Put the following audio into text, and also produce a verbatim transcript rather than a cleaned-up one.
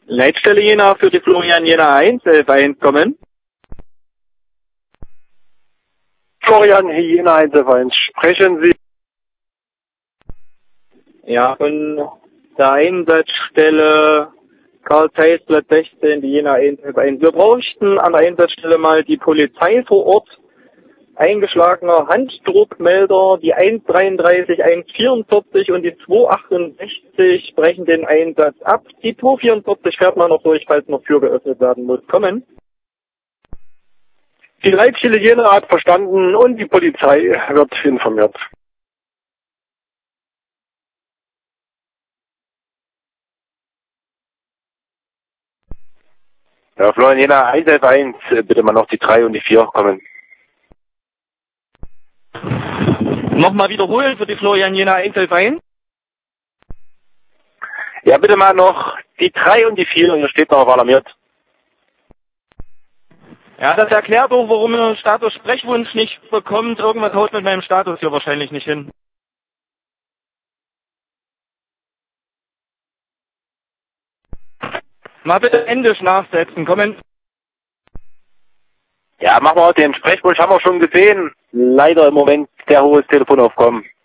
Leitstelle Jena für die Florian Jena eins, elf eins kommen. Florian Jena eins elf eins, sprechen Sie. Ja, von der Einsatzstelle Karl Zeiss, Platz sechzehn, die Jena eins elf eins. Wir bräuchten an der Einsatzstelle mal die Polizei vor Ort. Eingeschlagener Handdruckmelder, die eins dreiunddreißig, eins vierundvierzig und die zwei achtundsechzig brechen den Einsatz ab. Die zwei vierundvierzig fährt man noch durch, falls noch Tür geöffnet werden muss. Kommen. Die Leitstelle Jena hat verstanden und die Polizei wird informiert. Ja, Florian Jena eins elf eins, bitte mal noch die drei und die vier kommen. Nochmal wiederholen für die Florian Jena eins elf eins. Ja, bitte mal noch die drei und die vier, hier steht noch auf alarmiert. Ja, das erklärt auch, warum ihr Status Sprechwunsch nicht bekommt. Irgendwas haut mit meinem Status hier wahrscheinlich nicht hin. Mal bitte Englisch nachsetzen, kommen. Ja, machen wir auch den Sprechwunsch, haben wir schon gesehen. Leider im Moment sehr hohes Telefonaufkommen.